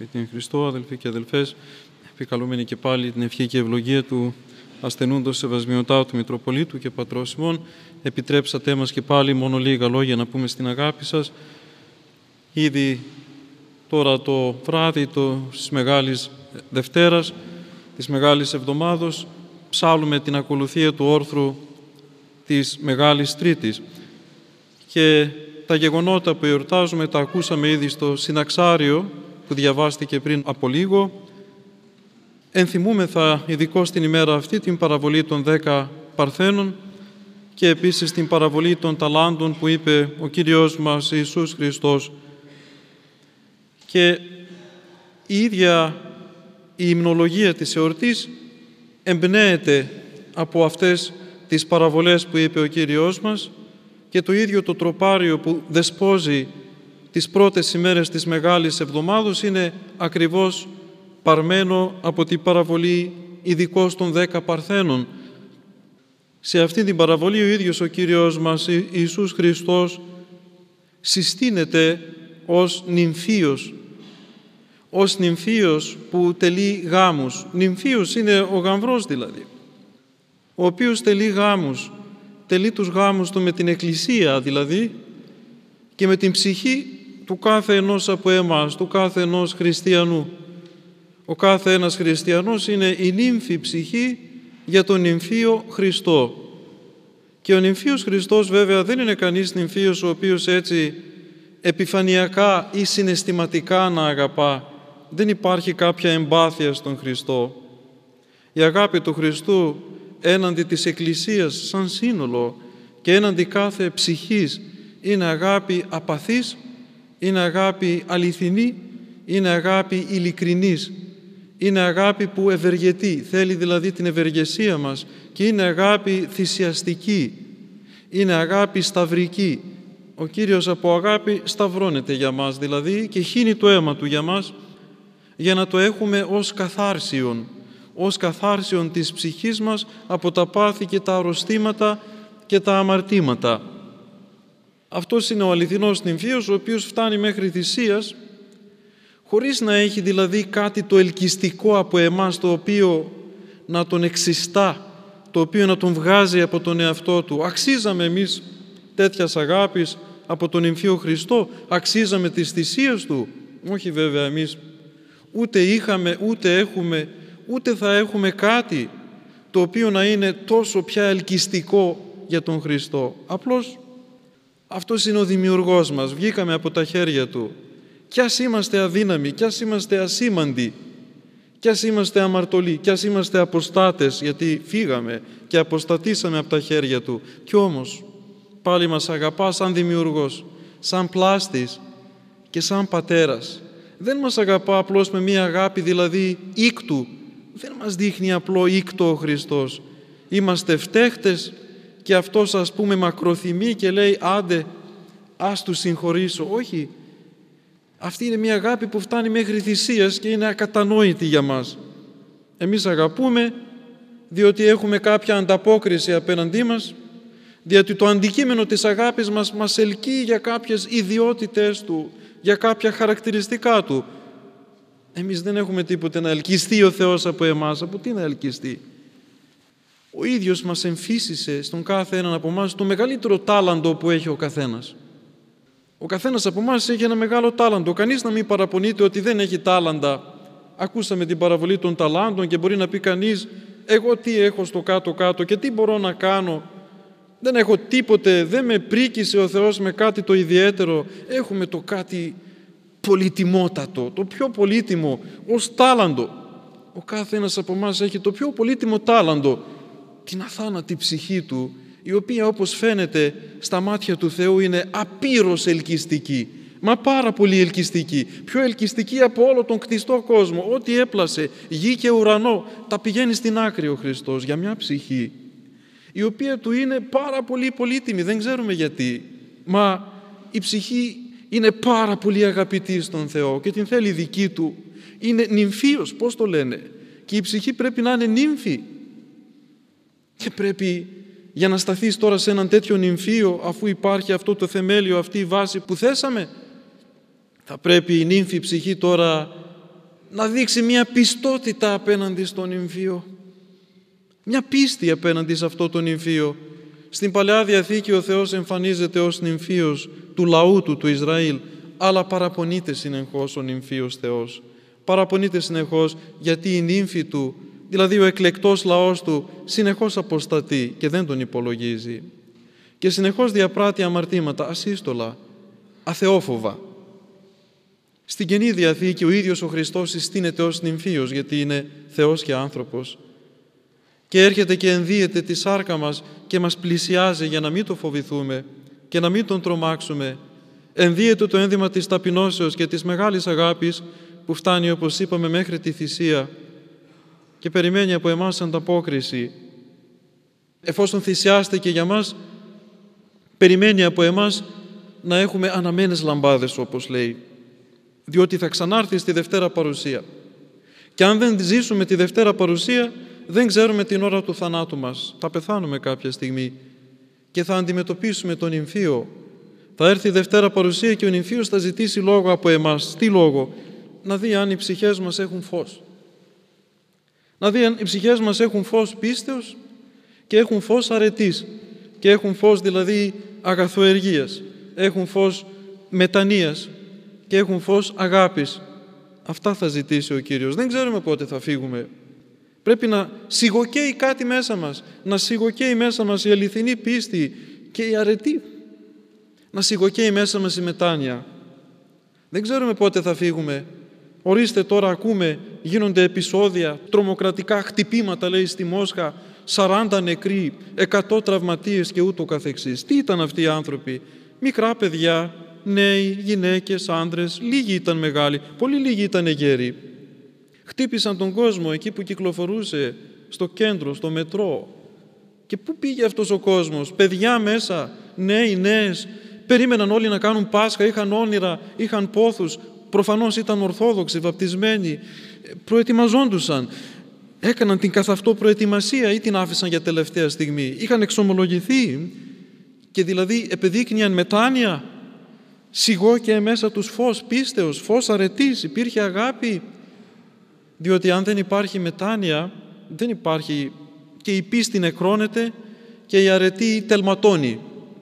Την Χριστό, αδελφοί και αδελφές, επικαλούμενοι και πάλι την ευχή και ευλογία του ασθενούντος Σεβασμιωτάτου Μητροπολίτου και Πατρός ημών, επιτρέψατε μας και πάλι μόνο λίγα λόγια να πούμε στην αγάπη σας. Ήδη τώρα το βράδυ της Μεγάλης Δευτέρας, της Μεγάλης Εβδομάδος, ψάλλουμε την ακολουθία του όρθρου της Μεγάλης Τρίτης. Και τα γεγονότα που εορτάζουμε τα ακούσαμε ήδη στο συναξάριο που διαβάστηκε πριν από λίγο. Ενθυμούμεθα ειδικώς την ημέρα αυτή την παραβολή των 10 Παρθένων και επίσης την παραβολή των ταλάντων που είπε ο Κύριος μας Ιησούς Χριστός. Και η ίδια η υμνολογία της εορτής εμπνέεται από αυτές τις παραβολές που είπε ο Κύριος μας και το ίδιο το τροπάριο που δεσπόζει τις πρώτες ημέρες της Μεγάλης Εβδομάδος είναι ακριβώς παρμένο από την παραβολή ειδικώς των 10 Παρθένων. Σε αυτή την παραβολή ο ίδιος ο Κύριος μας Ιησούς Χριστός συστήνεται ως νυμφίος που τελεί γάμους. Νυμφίος είναι ο γαμβρός δηλαδή, ο οποίος τελεί γάμους. Τελεί τους γάμους του με την Εκκλησία δηλαδή και με την ψυχή του κάθε ενός από εμάς, του κάθε ενός χριστιανού. Ο κάθε ένας χριστιανός είναι η νύμφη ψυχή για τον νυμφίο Χριστό. Και ο νυμφίος Χριστός βέβαια δεν είναι κανείς νυμφίος ο οποίος έτσι επιφανειακά ή συναισθηματικά να αγαπά. Δεν υπάρχει κάποια εμπάθεια στον Χριστό. Η αγάπη του Χριστού έναντι της Εκκλησίας σαν σύνολο και έναντι κάθε ψυχής είναι αγάπη απαθής, είναι αγάπη αληθινή, είναι αγάπη ειλικρινής, είναι αγάπη που ευεργετεί, θέλει δηλαδή την ευεργεσία μας και είναι αγάπη θυσιαστική, είναι αγάπη σταυρική. Ο Κύριος από αγάπη σταυρώνεται για μας δηλαδή και χύνει το αίμα Του για μας για να το έχουμε ως καθάρσιον της ψυχής μας από τα πάθη και τα αρρωστήματα και τα αμαρτήματα. Αυτός είναι ο αληθινός νυμφίος, ο οποίος φτάνει μέχρι θυσίας, χωρίς να έχει δηλαδή κάτι το ελκυστικό από εμάς, το οποίο να τον εξιστά, το οποίο να τον βγάζει από τον εαυτό του. Αξίζαμε εμείς τέτοιας αγάπης από τον νυμφίο Χριστό, αξίζαμε τις θυσίες Του. Όχι βέβαια εμείς, ούτε είχαμε, ούτε έχουμε, ούτε θα έχουμε κάτι το οποίο να είναι τόσο πια ελκυστικό για τον Χριστό. Απλώς αυτός είναι ο δημιουργός μας, βγήκαμε από τα χέρια Του. Κι ας είμαστε αδύναμοι, κι ας είμαστε ασήμαντοι, κι ας είμαστε αμαρτωλοί, κι ας είμαστε αποστάτες, γιατί φύγαμε και αποστατήσαμε από τα χέρια Του. Κι όμως πάλι μας αγαπά σαν δημιουργός, σαν πλάστης και σαν πατέρας. Δεν μας αγαπά απλώς με μία αγάπη δηλαδή ήκτου. Δεν μας δείχνει απλό ήκτο ο Χριστός. Είμαστε φταίχτες και Αυτός ας πούμε μακροθυμεί και λέει άντε ας Του συγχωρήσω. Όχι. Αυτή είναι μία αγάπη που φτάνει μέχρι θυσίας και είναι ακατανόητη για μας. Εμείς αγαπούμε διότι έχουμε κάποια ανταπόκριση απέναντί μας, διότι το αντικείμενο της αγάπης μας ελκύει για κάποιες ιδιότητες Του, για κάποια χαρακτηριστικά Του. Εμείς δεν έχουμε τίποτε να ελκυστεί ο Θεός από εμάς. Από τι να ελκυστεί? Ο ίδιος μας εμφύσισε στον κάθε έναν από εμάς το μεγαλύτερο τάλαντο που έχει ο καθένας. Ο καθένας από εμάς έχει ένα μεγάλο τάλαντο. Κανείς να μην παραπονείται ότι δεν έχει τάλαντα. Ακούσαμε την παραβολή των ταλάντων και μπορεί να πει κανείς εγώ τι έχω στο κάτω-κάτω και τι μπορώ να κάνω. Δεν έχω τίποτε, δεν με πρίκησε ο Θεός με κάτι το ιδιαίτερο. Έχουμε το κάτι πολυτιμότατο, το πιο πολύτιμο ως τάλαντο. Ο κάθε ένας από εμάς έχει το πιο πολύτιμο τάλαντο, την αθάνατη ψυχή του, η οποία όπως φαίνεται στα μάτια του Θεού είναι απείρως ελκυστική, μα πάρα πολύ ελκυστική, πιο ελκυστική από όλο τον κτιστό κόσμο. Ό,τι έπλασε γη και ουρανό τα πηγαίνει στην άκρη ο Χριστός για μια ψυχή η οποία Του είναι πάρα πολύ πολύτιμη, δεν ξέρουμε γιατί, μα η ψυχή είναι πάρα πολύ αγαπητή στον Θεό και την θέλει δική Του. Είναι νυμφίος, πώς το λένε, και η ψυχή πρέπει να είναι νύμφη. Και πρέπει για να σταθείς τώρα σε έναν τέτοιο νυμφίο, αφού υπάρχει αυτό το θεμέλιο, αυτή η βάση που θέσαμε, θα πρέπει η νύμφη ψυχή τώρα να δείξει μια πιστότητα απέναντι στον νυμφίο. Μια πίστη απέναντι σε αυτό το νυμφίο. Στην Παλαιά Διαθήκη ο Θεός εμφανίζεται ως νυμφίος του λαού του Ισραήλ, αλλά παραπονείται συνεχώς ο νυμφίος Θεός. Παραπονείται συνεχώς γιατί η νύμφη του, δηλαδή ο εκλεκτός λαός του, συνεχώς αποστατεί και δεν τον υπολογίζει. Και συνεχώς διαπράττει αμαρτήματα ασύστολα, αθεόφοβα. Στην Καινή Διαθήκη ο ίδιος ο Χριστός συστήνεται ως νυμφίος, γιατί είναι Θεός και άνθρωπος. Και έρχεται και ενδύεται τη σάρκα μας και μας πλησιάζει για να μην το φοβηθούμε και να μην τον τρομάξουμε. Ενδύεται το ένδυμα της ταπεινώσεως και της μεγάλης αγάπης που φτάνει, όπως είπαμε, μέχρι τη θυσία και περιμένει από εμάς ανταπόκριση. Εφόσον θυσιάστηκε για μας, περιμένει από εμάς να έχουμε αναμένες λαμπάδες, όπως λέει, διότι θα ξανάρθει στη Δευτέρα Παρουσία. Και αν δεν ζήσουμε τη Δευτέρα Παρουσία, δεν ξέρουμε την ώρα του θανάτου μας. Θα πεθάνουμε κάποια στιγμή και θα αντιμετωπίσουμε τον νυμφίο. Θα έρθει η Δευτέρα Παρουσία και ο νυμφίος θα ζητήσει λόγο από εμάς. Τι λόγο? Να δει αν οι ψυχές μας έχουν φως. Να δει αν οι ψυχές μας έχουν φως πίστεως και έχουν φως αρετής και έχουν φως δηλαδή αγαθοεργίας, έχουν φως μετανοίας και έχουν φως αγάπης. Αυτά θα ζητήσει ο Κύριος. Δεν ξέρουμε πότε θα φύγουμε. Πρέπει να σιγοκαίει κάτι μέσα μας, να σιγοκαίει μέσα μας η αληθινή πίστη και η αρετή. Να σιγοκαίει μέσα μας η μετάνοια. Δεν ξέρουμε πότε θα φύγουμε. Ορίστε, τώρα ακούμε, γίνονται επεισόδια, τρομοκρατικά χτυπήματα, λέει, στη Μόσχα, 40 νεκροί, 100 τραυματίες και ούτω καθεξής. Τι ήταν αυτοί οι άνθρωποι? Μικρά παιδιά, νέοι, γυναίκες, άντρες, λίγοι ήταν μεγάλοι, πολύ λίγοι ήταν γέροι. Χτύπησαν τον κόσμο εκεί που κυκλοφορούσε, στο κέντρο, στο μετρό. Και πού πήγε αυτός ο κόσμος? Παιδιά μέσα, νέοι, νέες, περίμεναν όλοι να κάνουν Πάσχα, είχαν όνειρα, είχαν πόθους, προφανώς ήταν Ορθόδοξοι, βαπτισμένοι, προετοιμαζόντουσαν. Έκαναν την καθ' αυτό προετοιμασία ή την άφησαν για τελευταία στιγμή? Είχαν εξομολογηθεί και δηλαδή επεδείκνυαν μετάνοια. Σιγόκαιε μέσα τους φως πίστεως, φως αρετής, υπήρχε αγάπη. Διότι αν δεν υπάρχει μετάνοια, δεν υπάρχει, και η πίστη νεκρώνεται και η αρετή τελματώνει.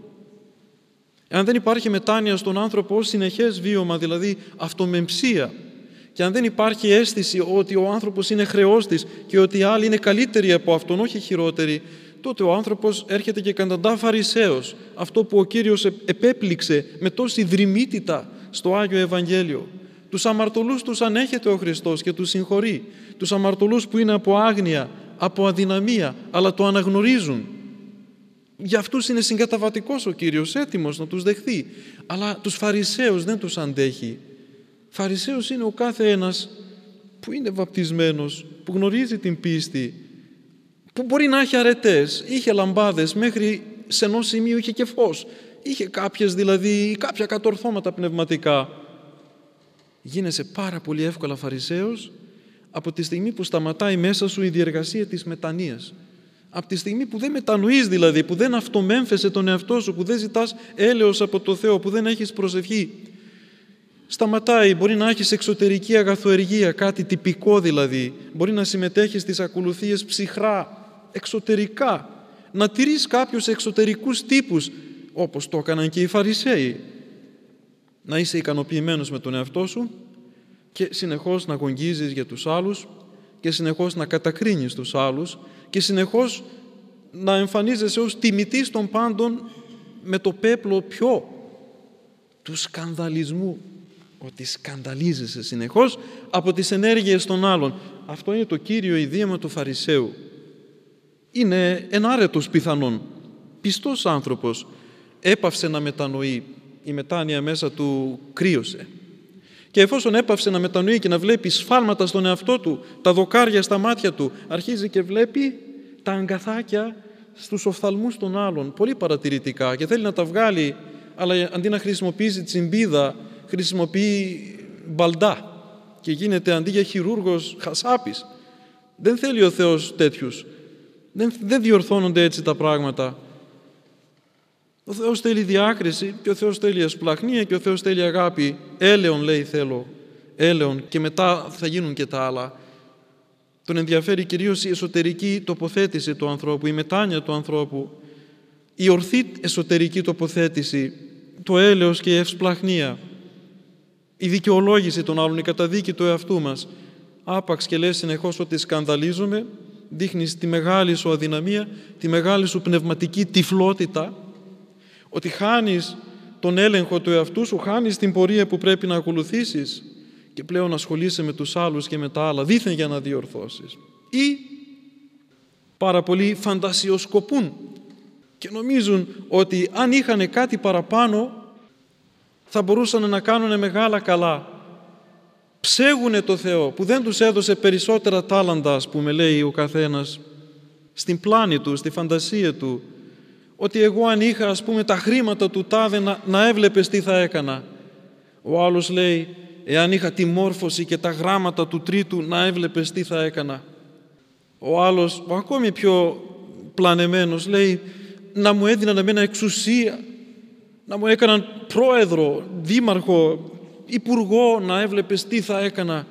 Αν δεν υπάρχει μετάνοια στον άνθρωπο ως συνεχές βίωμα, δηλαδή αυτομεμψία, και αν δεν υπάρχει αίσθηση ότι ο άνθρωπος είναι χρεός της και ότι οι άλλοι είναι καλύτεροι από αυτόν, όχι χειρότεροι, τότε ο άνθρωπος έρχεται και καταντά φαρισαίος, αυτό που ο Κύριος επέπληξε με τόση δρυμύτητα στο Άγιο Ευαγγέλιο. Τους αμαρτωλούς τους ανέχεται ο Χριστός και τους συγχωρεί. Τους αμαρτωλούς που είναι από άγνοια, από αδυναμία, αλλά το αναγνωρίζουν. Για αυτούς είναι συγκαταβατικός ο Κύριος, έτοιμος να τους δεχθεί. Αλλά τους Φαρισαίους δεν τους αντέχει. Φαρισαίος είναι ο κάθε ένας που είναι βαπτισμένος, που γνωρίζει την πίστη, που μπορεί να έχει αρετές, είχε λαμπάδες, μέχρι σε ενός σημείου είχε και φως. Είχε κάποιες δηλαδή, κάποια κατορθώματα πνευματικά. Γίνεσαι πάρα πολύ εύκολα Φαρισαίος από τη στιγμή που σταματάει μέσα σου η διεργασία της μετανοίας. Από τη στιγμή που δεν μετανοείς δηλαδή, που δεν αυτομέμφεσαι τον εαυτό σου, που δεν ζητάς έλεος από το Θεό, που δεν έχεις προσευχή. Σταματάει, μπορεί να έχεις εξωτερική αγαθοεργία, κάτι τυπικό δηλαδή. Μπορεί να συμμετέχεις στις ακολουθίες ψυχρά, εξωτερικά. Να τηρείς κάποιους εξωτερικούς τύπους, όπως το έκαναν και οι Φαρισαίοι. Να είσαι ικανοποιημένος με τον εαυτό σου και συνεχώς να γογγίζεις για τους άλλους και συνεχώς να κατακρίνεις τους άλλους και συνεχώς να εμφανίζεσαι ως τιμητής των πάντων με το πέπλο του σκανδαλισμού, ότι σκανδαλίζεσαι συνεχώς από τις ενέργειες των άλλων. Αυτό είναι το κύριο ιδίωμα του Φαρισαίου. Είναι ενάρετος πιθανόν, πιστός άνθρωπος, έπαυσε να μετανοεί, η μετάνοια μέσα του κρύωσε. Και εφόσον έπαυσε να μετανοεί και να βλέπει σφάλματα στον εαυτό του, τα δοκάρια στα μάτια του, αρχίζει και βλέπει τα αγκαθάκια στους οφθαλμούς των άλλων, πολύ παρατηρητικά, και θέλει να τα βγάλει, αλλά αντί να χρησιμοποιήσει τσιμπίδα, χρησιμοποιεί μπαλντά και γίνεται αντί για χειρούργος χασάπης. Δεν θέλει ο Θεός τέτοιους. Δεν διορθώνονται έτσι τα πράγματα. Ο Θεός θέλει διάκριση και ο Θεός θέλει ασπλαχνία και ο Θεός θέλει αγάπη. Έλεον λέει θέλω. έλεον και μετά θα γίνουν και τα άλλα. Τον ενδιαφέρει κυρίως η εσωτερική τοποθέτηση του ανθρώπου, η μετάνοια του ανθρώπου, η ορθή εσωτερική τοποθέτηση, το έλεος και η ευσπλαχνία, η δικαιολόγηση των άλλων, η καταδίκη του εαυτού μας. Άπαξ και λες συνεχώς ότι σκανδαλίζομαι, δείχνεις τη μεγάλη σου αδυναμία, τη μεγάλη σου πνευματική τυφλότητα, ότι χάνεις τον έλεγχο του εαυτού σου, χάνεις την πορεία που πρέπει να ακολουθήσεις και πλέον ασχολείσαι με τους άλλους και με τα άλλα, δήθεν για να διορθώσεις. Ή πάρα πολλοί φαντασιοσκοπούν και νομίζουν ότι αν είχαν κάτι παραπάνω θα μπορούσαν να κάνουν μεγάλα καλά. Ψέγουνε το Θεό που δεν τους έδωσε περισσότερα τάλαντα, ας πούμε, λέει ο καθένας, στην πλάνη του, στη φαντασία του, ότι εγώ αν είχα, ας πούμε, τα χρήματα του τάδε να έβλεπες τι θα έκανα. Ο άλλος λέει, εάν είχα τη μόρφωση και τα γράμματα του τρίτου να έβλεπες τι θα έκανα. Ο άλλος, ο ακόμη πιο πλανεμένος, λέει, να μου έδιναν εμένα εξουσία, να μου έκαναν πρόεδρο, δήμαρχο, υπουργό, να έβλεπες τι θα έκανα.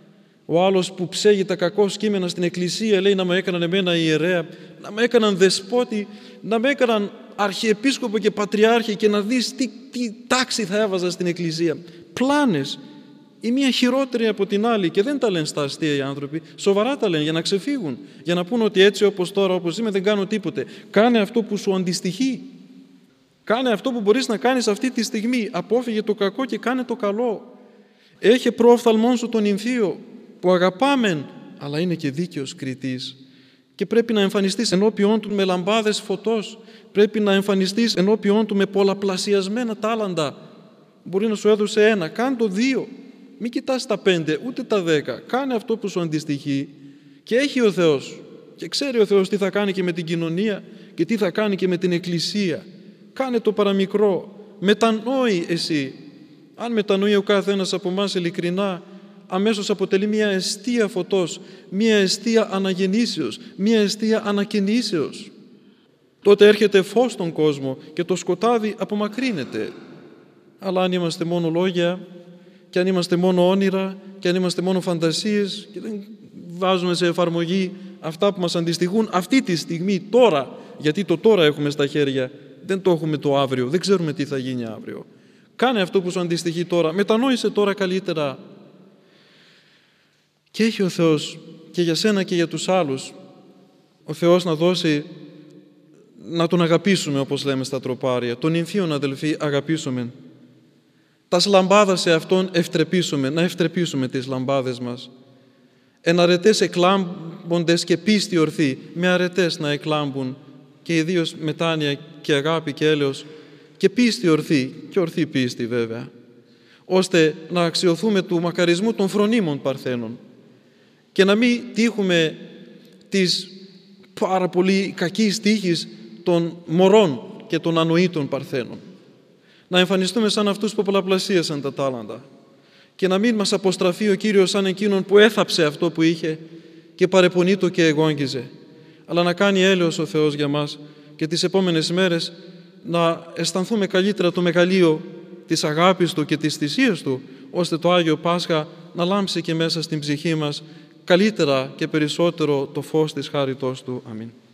Ο άλλος που ψέγει τα κακό κείμενα στην εκκλησία λέει να με έκαναν εμένα ιερέα, να με έκαναν δεσπότη, να με έκαναν αρχιεπίσκοπο και πατριάρχη και να δεις τι τάξη θα έβαζα στην εκκλησία. Πλάνες, η μία χειρότερη από την άλλη και δεν τα λένε στα αστεία οι άνθρωποι, σοβαρά τα λένε για να ξεφύγουν, για να πούν ότι έτσι όπως τώρα, όπως είμαι δεν κάνω τίποτε. Κάνε αυτό που σου αντιστοιχεί. Κάνε αυτό που μπορείς να κάνεις αυτή τη στιγμή. Απόφυγε το κακό και κάνε το καλό. Έχε προοφθαλμόν σου τον νυμφίο που αγαπάμεν, αλλά είναι και δίκαιος κριτής. Και πρέπει να εμφανιστείς ενώπιόν του με λαμπάδες φωτός. Πρέπει να εμφανιστείς ενώπιόν του με πολλαπλασιασμένα τάλαντα. Μπορεί να σου έδωσε ένα, κάνε το 2. Μην κοιτάς τα 5, ούτε τα 10. Κάνε αυτό που σου αντιστοιχεί. Και έχει ο Θεός. Και ξέρει ο Θεός τι θα κάνει και με την κοινωνία και τι θα κάνει και με την εκκλησία. Κάνε το παραμικρό. Μετανόη εσύ. Αν μετανοεί ο καθένας από εμάς ειλικρινά, αμέσως αποτελεί μια εστία φωτός, μια εστία αναγεννήσεως, μια εστία ανακαινήσεως. Τότε έρχεται φως στον κόσμο και το σκοτάδι απομακρύνεται. Αλλά αν είμαστε μόνο λόγια και αν είμαστε μόνο όνειρα και αν είμαστε μόνο φαντασίες και δεν βάζουμε σε εφαρμογή αυτά που μας αντιστοιχούν αυτή τη στιγμή, τώρα, γιατί το τώρα έχουμε στα χέρια, δεν το έχουμε το αύριο, δεν ξέρουμε τι θα γίνει αύριο. Κάνε αυτό που σου αντιστοιχεί τώρα, μετανόησε τώρα καλύτερα. Και έχει ο Θεός και για σένα και για τους άλλους, ο Θεός να δώσει να τον αγαπήσουμε, όπως λέμε στα τροπάρια. Τον νυμφίον, αδελφοί, αγαπήσουμε. Τας λαμπάδας σε Αυτόν ευτρεπίσουμε, να ευτρεπίσουμε τις λαμπάδες μας. Εν αρετές εκλάμποντες και πίστη ορθή, με αρετές να εκλάμπουν και ιδίως μετάνοια και αγάπη και έλεος και πίστη ορθή και ορθή πίστη βέβαια, ώστε να αξιοθούμε του μακαρισμού των φρονίμων παρθένων και να μην τύχουμε της πάρα πολύ κακής τύχης των μωρών και των ανοήτων παρθένων. Να εμφανιστούμε σαν αυτούς που πολλαπλασίασαν τα τάλαντα και να μην μας αποστραφεί ο Κύριος σαν εκείνον που έθαψε αυτό που είχε και παρεπονείτο και εγόγγιζε, αλλά να κάνει έλεος ο Θεός για μας και τις επόμενες μέρες να αισθανθούμε καλύτερα το μεγαλείο της αγάπης Του και της θυσίας Του, ώστε το Άγιο Πάσχα να λάμψει και μέσα στην ψυχή μας καλύτερα και περισσότερο το φως της χάριτός Του. Αμήν.